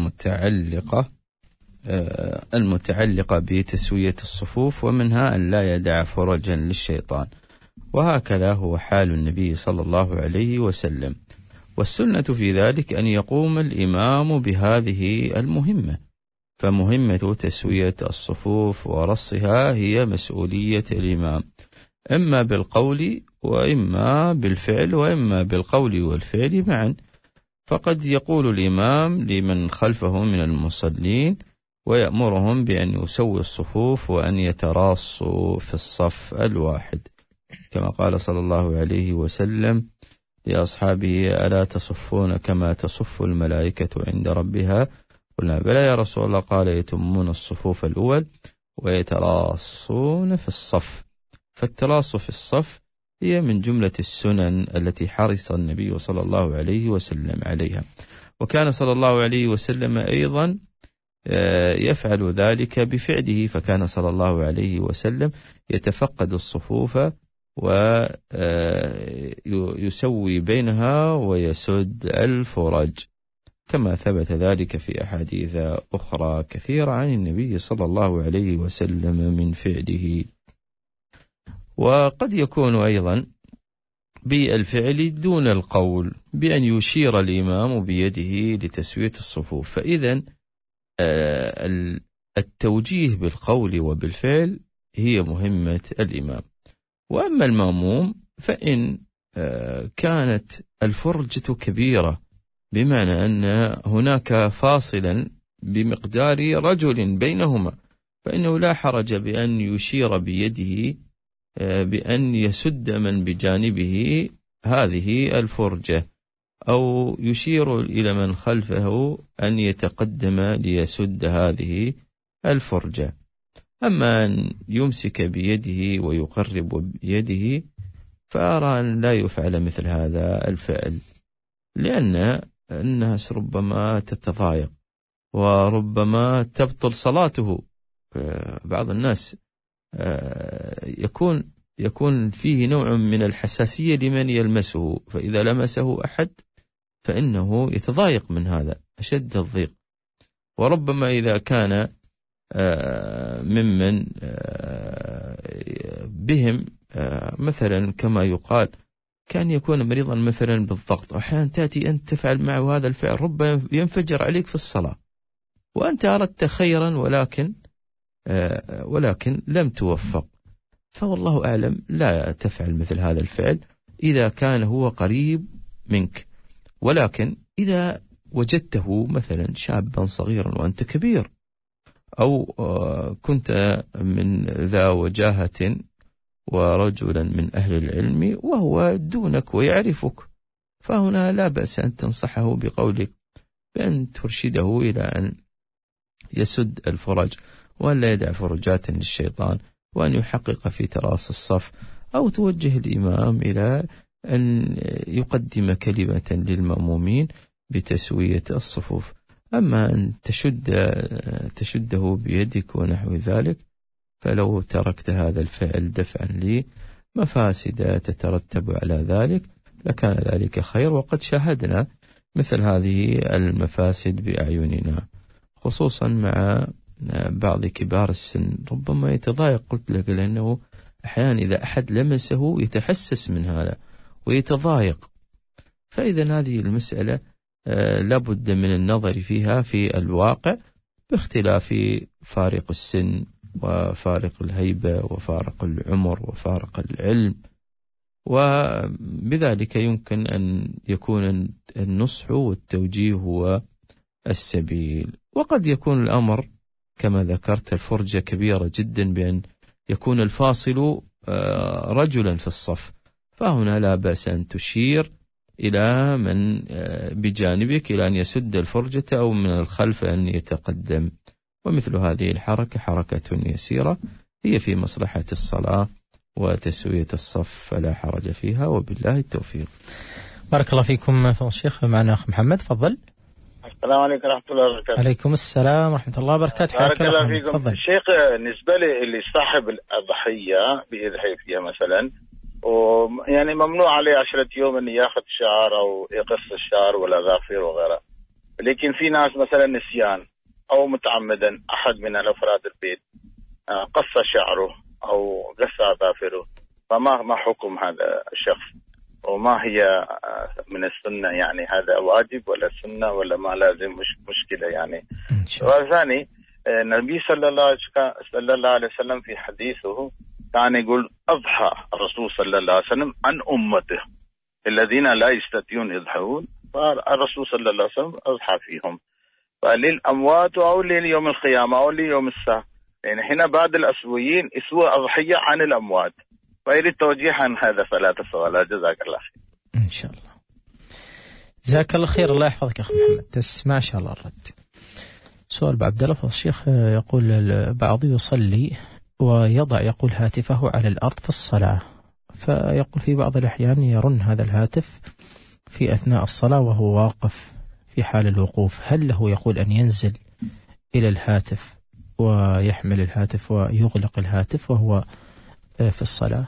المتعلقة بتسوية الصفوف، ومنها أن لا يدع فرجا للشيطان، وهكذا هو حال النبي صلى الله عليه وسلم. والسنة في ذلك أن يقوم الإمام بهذه المهمة، فمهمة تسوية الصفوف ورصها هي مسؤولية الإمام، إما بالقول وإما بالفعل وإما بالقول والفعل معا. فقد يقول الإمام لمن خلفه من المصلين ويأمرهم بأن يسوي الصفوف وأن يتراصوا في الصف الواحد، كما قال صلى الله عليه وسلم لأصحابه: ألا تصفون كما تصف الملائكة عند ربها؟ قلنا: بلى يا رسول الله. قال: يتمون الصفوف الأول ويتراصون في الصف. فالتراص في الصف هي من جملة السنن التي حرص النبي صلى الله عليه وسلم عليها، وكان صلى الله عليه وسلم أيضا يفعل ذلك بفعله، فكان صلى الله عليه وسلم يتفقد الصفوف ويسوي بينها ويسد الفرج، كما ثبت ذلك في أحاديث أخرى كثيرة عن النبي صلى الله عليه وسلم من فعله. وقد يكون أيضا بالفعل دون القول، بأن يشير الإمام بيده لتسوية الصفوف، فإذا التوجيه بالقول وبالفعل هي مهمة الإمام. وأما المأموم فإن كانت الفرجة كبيرة، بمعنى أن هناك فاصلا بمقدار رجل بينهما، فإنه لا حرج بأن يشير بيده بأن يسد من بجانبه هذه الفرجة، أو يشير إلى من خلفه أن يتقدم ليسد هذه الفرجة. أما أن يمسك بيده ويقرب بيده فأرى أن لا يفعل مثل هذا الفعل، لأن الناس ربما تتضايق وربما تبطل صلاته. بعض الناس يكون فيه نوع من الحساسية لمن يلمسه، فإذا لمسه أحد فإنه يتضايق من هذا أشد الضيق. وربما إذا كان ممن بهم مثلا كما يقال كان يكون مريضا مثلا بالضغط، أحيانا تأتي أنت تفعل معه هذا الفعل ربما ينفجر عليك في الصلاة وأنت أردت خيرا ولكن لم توفق، فوالله أعلم لا تفعل مثل هذا الفعل إذا كان هو قريب منك. ولكن إذا وجدته مثلا شابا صغيرا وأنت كبير، أو كنت من ذا وجاهة ورجلا من أهل العلم وهو دونك ويعرفك، فهنا لا بأس أن تنصحه بقولك بأن ترشده إلى أن يسد الفرج وأن لا يدع فرجات للشيطان، وأن يحقق في تراص الصف، أو توجه الإمام إلى أن يقدم كلمة للمأمومين بتسوية الصفوف. أما أن تشده بيدك ونحو ذلك، فلو تركت هذا الفعل دفعا لي مفاسد تترتب على ذلك لكان ذلك خير، وقد شاهدنا مثل هذه المفاسد بأعيننا، خصوصا مع بعض كبار السن ربما يتضايق، قلت لك، لأنه أحيانا إذا أحد لمسه يتحسس من هذا ويتضايق. فإذا هذه المسألة لابد من النظر فيها في الواقع باختلاف فارق السن وفارق الهيبة وفارق العمر وفارق العلم، وبذلك يمكن أن يكون النصح والتوجيه هو السبيل. وقد يكون الأمر كما ذكرت الفرجة كبيرة جدا بأن يكون الفاصل رجلا في الصف، فهنا لا بأس أن تشير إلى من بجانبك إلى أن يسد الفرجة، أو من الخلف أن يتقدم. ومثل هذه الحركة حركة يسيرة هي في مصلحة الصلاة وتسوية الصف، فلا حرج فيها، وبالله التوفيق. بارك الله فيكم فضل الشيخ. معنا أخ محمد، تفضل. السلام عليكم ورحمة الله وبركاته. عليكم السلام ورحمة الله وبركاته. بارك الله فيكم. الشيخ، بالنسبة اللي صاحب الأضحية بيضحي فيها مثلا، ويعني ممنوع عليه 10 يوم أن ياخذ شعر أو يقص الشعر ولا ظافر وغيره، لكن في ناس مثلا نسيان أو متعمدا أحد من الأفراد البيت قص شعره أو قص ظافره، فما حكم هذا الشخص، وما هي من السنة؟ يعني هذا واجب ولا سنة ولا ما لازم؟ مش مشكلة يعني. وثاني، النبي صلى الله عليه وسلم في حديثه كان يقول أضحى الرسول صلى الله عليه وسلم عن أمته الذين لا يستطيعون يضحون، فالرسول صلى الله عليه وسلم أضحى فيهم، فللأموات أو ليوم القيامة أو ليوم الساعة، يعني هنا بعد الأسبوعين اسمه أضحية عن الأموات. فيريد توجيه عن هذا 3 سؤالات. جزاك الله خير. إن شاء الله. جزاك الله خير. الله يحفظك أخ محمد. ما شاء الله الرد. سؤال بعبد الله فضل الشيخ يقول البعض يصلي ويضع يقول هاتفه على الأرض في الصلاة، فيقول في بعض الأحيان يرن هذا الهاتف في أثناء الصلاة وهو واقف في حال الوقوف، هل له يقول أن ينزل إلى الهاتف ويحمل الهاتف ويغلق الهاتف وهو في الصلاة؟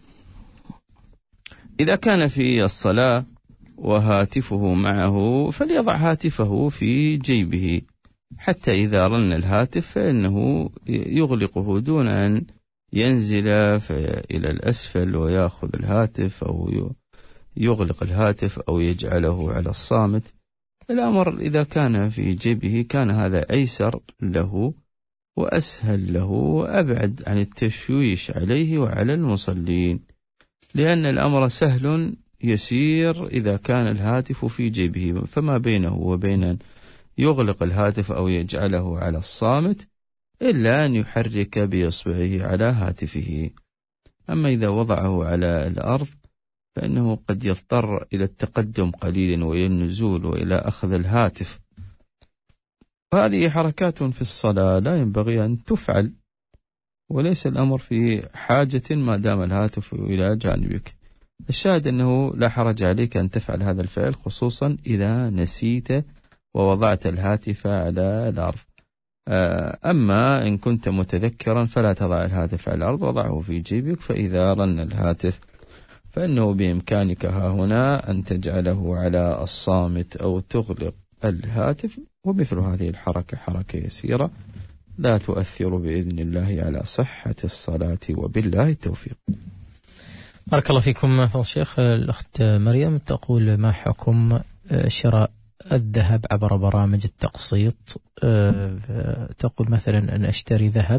إذا كان في الصلاة وهاتفه معه فليضع هاتفه في جيبه، حتى إذا رن الهاتف فإنه يغلقه دون أن ينزل إلى الأسفل ويأخذ الهاتف أو يغلق الهاتف أو يجعله على الصامت. الأمر إذا كان في جيبه كان هذا أيسر له وأسهل له وأبعد عن التشويش عليه وعلى المصلين، لأن الأمر سهل يسير إذا كان الهاتف في جيبه، فما بينه وبين أن يغلق الهاتف أو يجعله على الصامت إلا أن يحرك بإصبعه على هاتفه. أما إذا وضعه على الأرض فإنه قد يضطر إلى التقدم قليلا وإلى النزول وإلى أخذ الهاتف. هذه حركات في الصلاة لا ينبغي أن تفعل، وليس الأمر في حاجة ما دام الهاتف إلى جانبك. الشاهد أنه لا حرج عليك أن تفعل هذا الفعل، خصوصا إذا نسيت ووضعت الهاتف على الأرض. أما إن كنت متذكرا فلا تضع الهاتف على الأرض، وضعه في جيبك، فإذا رن الهاتف فإنه بإمكانك ها هنا أن تجعله على الصامت أو تغلق الهاتف. ومثل هذه الحركة حركة يسيرة لا تؤثر بإذن الله على صحة الصلاة، وبالله التوفيق. بارك الله فيكم فضل الشيخ. الأخت مريم تقول: ما حكم شراء الذهب عبر برامج التقسيط؟ تقول مثلا أن أشتري ذهب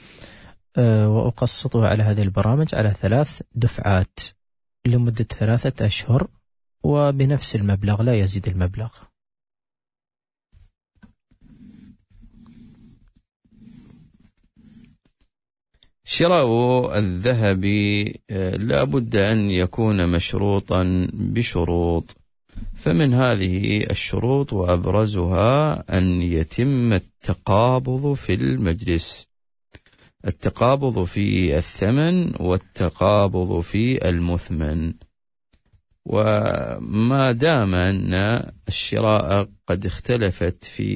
وأقسطه على هذه البرامج على 3 دفعات لمدة 3 أشهر وبنفس المبلغ لا يزيد المبلغ. شراء الذهب لا بد أن يكون مشروطا بشروط، فمن هذه الشروط وأبرزها أن يتم التقابض في المجلس، التقابض في الثمن والتقابض في المثمن. وما دام أن الشراء قد اختلف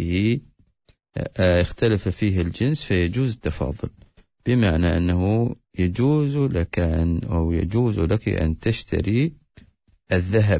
فيه الجنس فيجوز التفاضل، بمعنى أنه يجوز لك أن تشتري الذهب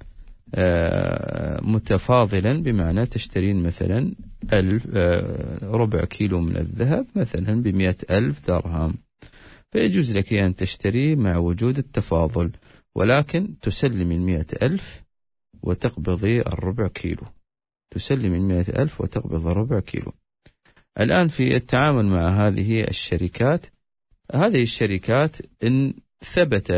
متفاضلا، بمعنى تشترين مثلا 1/4 كيلو من الذهب مثلا ب100,000 درهم، فيجوز لك أن تشتري مع وجود التفاضل، ولكن تسلم 100,000 وتقبضي 1/4 كيلو، تسلم 100,000 وتقبض 1/4 كيلو. الآن في التعامل مع هذه الشركات إن ثبت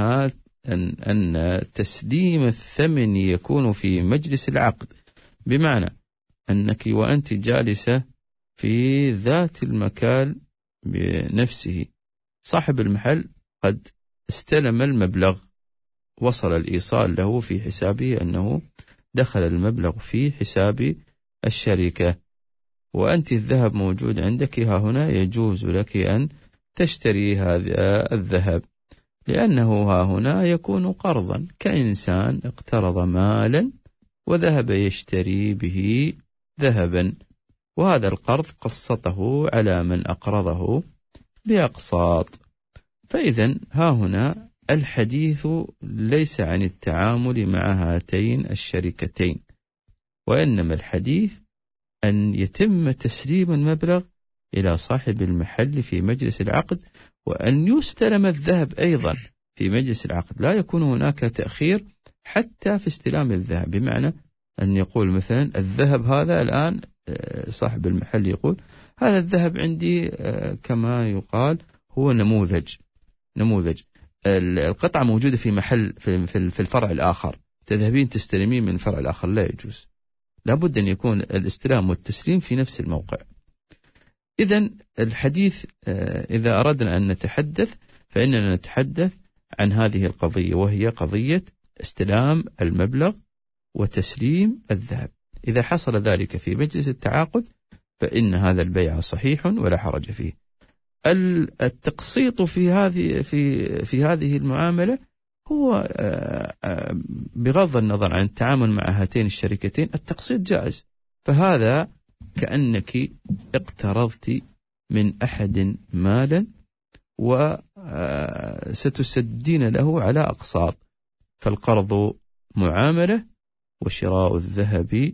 أن تسليم الثمن يكون في مجلس العقد، بمعنى أنك وأنت جالسة في ذات المكان بنفسه، صاحب المحل قد استلم المبلغ، وصل الإيصال له في حسابه أنه دخل المبلغ في حساب الشركة، وأنت الذهب موجود عندك ها هنا، يجوز لك أن تشتري هذا الذهب، لأنه ها هنا يكون قرضا، كإنسان اقترض مالا وذهب يشتري به ذهبا، وهذا القرض قسطه على من أقرضه بأقساط. فإذا ها هنا الحديث ليس عن التعامل مع هاتين الشركتين، وإنما الحديث أن يتم تسليم المبلغ إلى صاحب المحل في مجلس العقد، وأن يستلم الذهب أيضا في مجلس العقد، لا يكون هناك تأخير حتى في استلام الذهب، بمعنى أن يقول مثلا الذهب هذا الآن، صاحب المحل يقول هذا الذهب عندي كما يقال هو نموذج، القطعة موجودة في محل في الفرع الآخر، تذهبين تستلمين من الفرع الآخر، لا يجوز، لابد أن يكون الاستلام والتسليم في نفس الموقع. إذن الحديث إذا أردنا أن نتحدث فإننا نتحدث عن هذه القضية، وهي قضية استلام المبلغ وتسليم الذهب. إذا حصل ذلك في مجلس التعاقد فإن هذا البيع صحيح ولا حرج فيه. التقسيط في هذه المعاملة هو بغض النظر عن التعامل مع هاتين الشركتين التقسيط جائز، فهذا كأنك اقترضت من أحد مالا وستسدين له على أقساط، فالقرض معاملة وشراء الذهب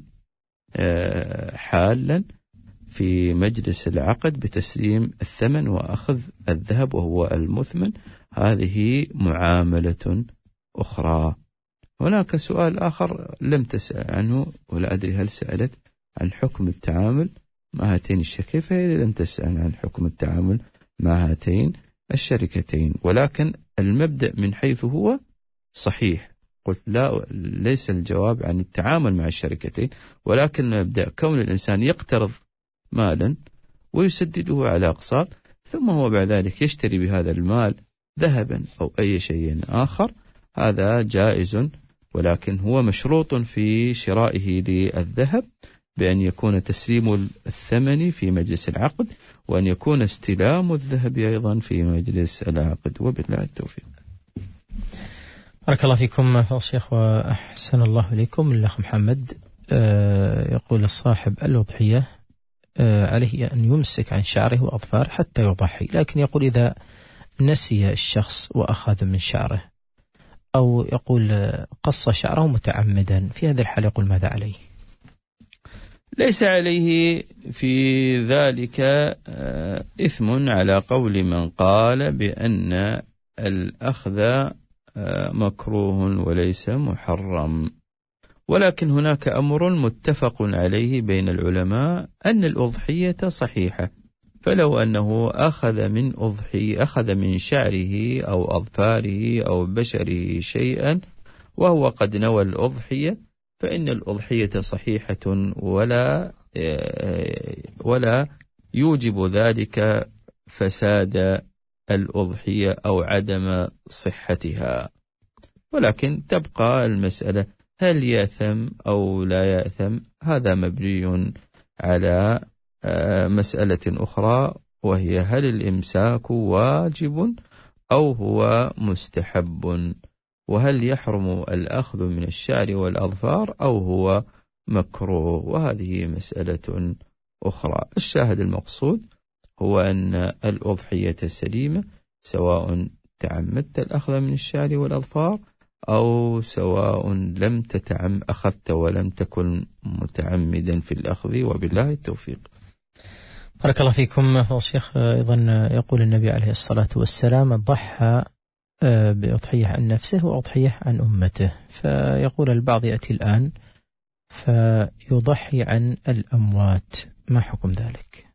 حالا في مجلس العقد بتسليم الثمن وأخذ الذهب وهو المثمن، هذه معاملة أخرى. هناك سؤال آخر لم تسأل عنه، ولا أدري هل سألت عن حكم التعامل مع هاتين الشركتين، فهي لم تسأل عن حكم التعامل مع هاتين الشركتين، ولكن المبدأ من حيث هو صحيح. قلت لا، ليس الجواب عن التعامل مع الشركتين، ولكن المبدأ كون الإنسان يقترض مالا ويسدده على أقساط، ثم هو بعد ذلك يشتري بهذا المال ذهبا أو أي شيء آخر، هذا جائز، ولكن هو مشروط في شرائه للذهب بأن يكون تسليم الثمن في مجلس العقد، وأن يكون استلام الذهب أيضا في مجلس العقد، وبالله التوفيق. بارك الله فيكم فضل الشيخ وأحسن الله إليكم. الأخ محمد يقول صاحب الأضحية عليه أن يمسك عن شعره وأظفاره حتى يضحي، لكن يقول إذا نسي الشخص وأخذ من شعره، أو يقول قص شعره متعمدا، في هذا الحال يقول ماذا عليه؟ ليس عليه في ذلك إثم على قول من قال بأن الأخذ مكروه وليس محرم، ولكن هناك أمر متفق عليه بين العلماء أن الأضحية صحيحة، فلو أنه أخذ من شعره أو أظفاره أو بشره شيئا وهو قد نوى الأضحية فإن الأضحية صحيحة ولا يوجب ذلك فساد الأضحية أو عدم صحتها. ولكن تبقى المسألة هل يأثم أو لا يأثم، هذا مبني على مسألة أخرى وهي هل الإمساك واجب أو هو مستحب، وهل يحرم الأخذ من الشعر والأظفار أو هو مكروه، وهذه مسألة أخرى. الشاهد المقصود هو أن الأضحية سليمة سواء تعمدت الأخذ من الشعر والأظفار أو سواء لم أخذت ولم تكن متعمدا في الأخذ، وبالله التوفيق. بارك الله فيكم. الشيخ أيضا يقول النبي عليه الصلاة والسلام ضحى بأضحية عن نفسه وأضحية عن أمته، فيقول البعض يأتي الآن فيضحي عن الأموات، ما حكم ذلك؟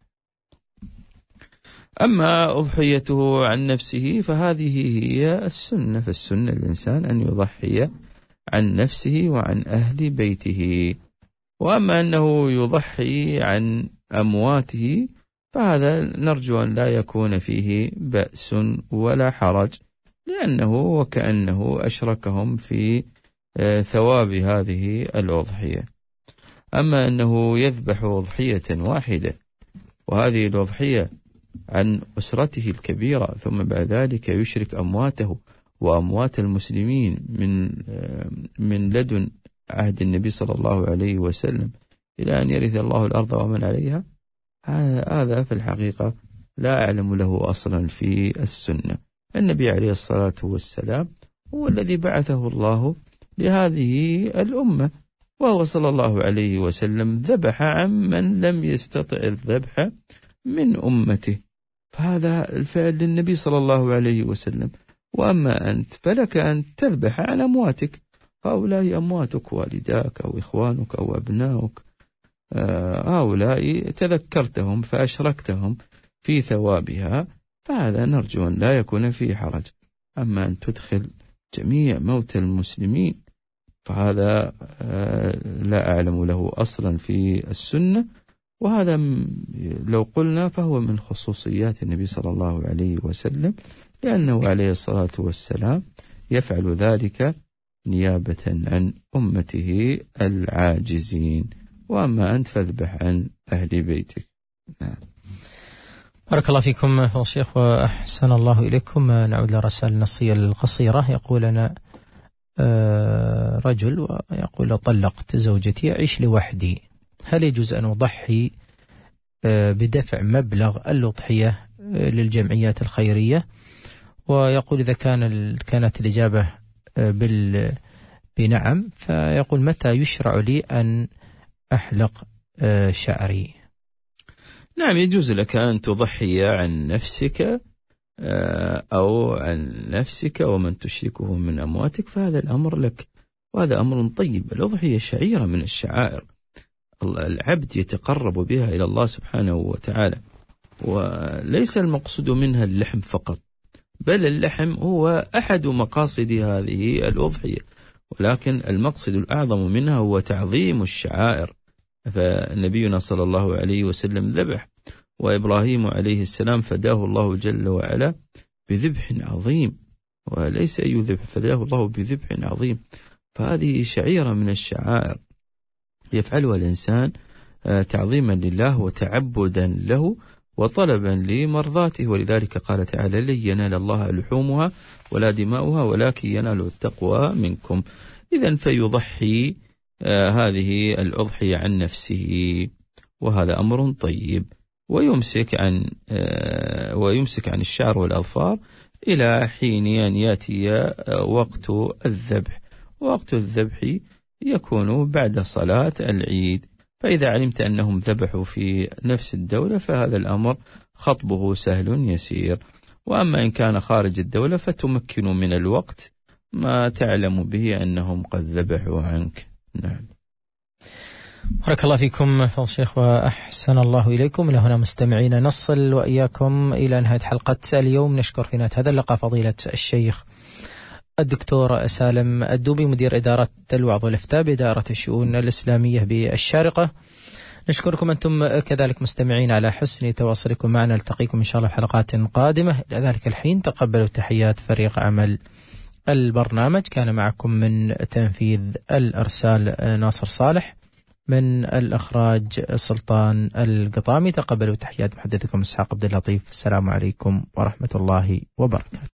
أما أضحيته عن نفسه فهذه هي السنة، فالسنة الإنسان أن يضحي عن نفسه وعن أهل بيته. وأما أنه يضحي عن أمواته فهذا نرجو أن لا يكون فيه بأس ولا حرج، لأنه وكأنه أشركهم في ثواب هذه الأضحية. أما أنه يذبح أضحية واحدة وهذه الأضحية عن أسرته الكبيرة ثم بعد ذلك يشرك أمواته وأموات المسلمين من لدن عهد النبي صلى الله عليه وسلم إلى أن يرث الله الأرض ومن عليها، هذا في الحقيقة لا أعلم له أصلا في السنة. النبي عليه الصلاة والسلام هو الذي بعثه الله لهذه الأمة، وهو صلى الله عليه وسلم ذبح عمن لم يستطع الذبح من أمته، فهذا الفعل للنبي صلى الله عليه وسلم. وأما أنت فلك أن تذبح عن أمواتك، هؤلاء أمواتك، والداك أو إخوانك أو أبناؤك، هؤلاء تذكرتهم فأشركتهم في ثوابها، فهذا نرجو أن لا يكون فيه حرج. أما أن تدخل جميع موتى المسلمين فهذا لا أعلم له أصلا في السنة، وهذا لو قلنا فهو من خصوصيات النبي صلى الله عليه وسلم، لأنه عليه الصلاة والسلام يفعل ذلك نيابة عن أمته العاجزين. وأما أنت فاذبح عن أهل بيتك. بارك الله فيكم الشيخ وأحسن الله إليكم. نعود لرسائل النصية القصيرة. يقول أنا رجل ويقول طلقت زوجتي أعيش لوحدي، هل يجوز أن أضحي بدفع مبلغ الأضحية للجمعيات الخيرية؟ ويقول إذا كانت الإجابة بنعم، فيقول متى يشرع لي أن أحلق شعري؟ نعم، يجوز لك أن تضحي عن نفسك أو عن نفسك ومن تشركه من أمواتك، فهذا الأمر لك، وهذا أمر طيب. الأضحية شعيرة من الشعائر العبد يتقرب بها إلى الله سبحانه وتعالى، وليس المقصود منها اللحم فقط، بل اللحم هو أحد مقاصد هذه الأضحية، ولكن المقصد الأعظم منها هو تعظيم الشعائر. فنبينا صلى الله عليه وسلم ذبح، وإبراهيم عليه السلام فداه الله جل وعلا بذبح عظيم، وليس أي ذبح، فداه الله بذبح عظيم. فهذه شعيرة من الشعائر يفعلها الإنسان تعظيما لله وتعبدا له وطلبا لمرضاته، ولذلك قال تعالى لن ينال الله لحومها ولا دماؤها ولكن ينال التقوى منكم. إذن فيضحي هذه الأضحية عن نفسه، وهذا أمر طيب، ويمسك عن الشعر والأظفار إلى حين أن يأتي وقت الذبح. وقت الذبح يكون بعد صلاة العيد، فإذا علمت أنهم ذبحوا في نفس الدولة فهذا الأمر خطبه سهل يسير. وأما إن كان خارج الدولة فتمكن من الوقت ما تعلم به أنهم قد ذبحوا عنك. نعم. بارك الله فيكم فضل الشيخ وأحسن الله إليكم. إلى هنا مستمعين نصل وإياكم إلى نهاية حلقة اليوم. نشكر في نهاية هذا اللقاء فضيلة الشيخ الدكتور سالم الدوبي مدير إدارة الوعظ والإفتاء بإدارة الشؤون الإسلامية بالشارقة. نشكركم أنتم كذلك مستمعين على حسن تواصلكم معنا. نلتقيكم إن شاء الله في حلقات قادمة. إلى ذلك الحين تقبلوا تحيات فريق عمل البرنامج. كان معكم من تنفيذ الإرسال ناصر صالح، من الإخراج سلطان القطامي. تقبلوا تحيات محدثكم إسحاق عبد اللطيف. السلام عليكم ورحمة الله وبركاته.